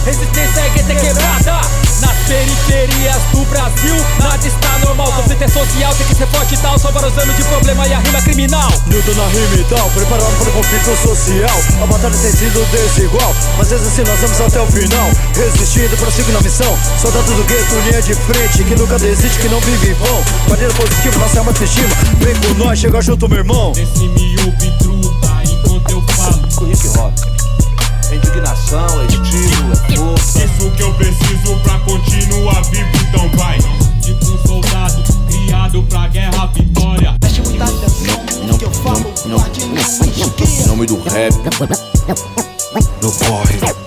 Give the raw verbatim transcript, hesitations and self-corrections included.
resistência é gueta quebrada. Nas periferias do Brasil, nada está normal. Conflito é social, tem que ser forte e tal. São vários anos de problema e a rima criminal. Newton na rima e tal, preparado para o conflito social. A batalha tem sido desigual, mas mesmo assim nós vamos até o final. Resistindo, prossigo na missão. Soldado do gueto, linha de frente, que nunca desiste, que não vive em vão. Maneira positiva, nossa alma autoestima. Vem com nós, chega junto, meu irmão. Desce me ouve truta enquanto eu falo. Hip hop é indignação, é estilo, é força. Isso que eu preciso pra continuar vivo, então vai. Tipo um soldado criado pra guerra vitória. Preste muita atenção no que eu falo. Em nome do rap, no corre.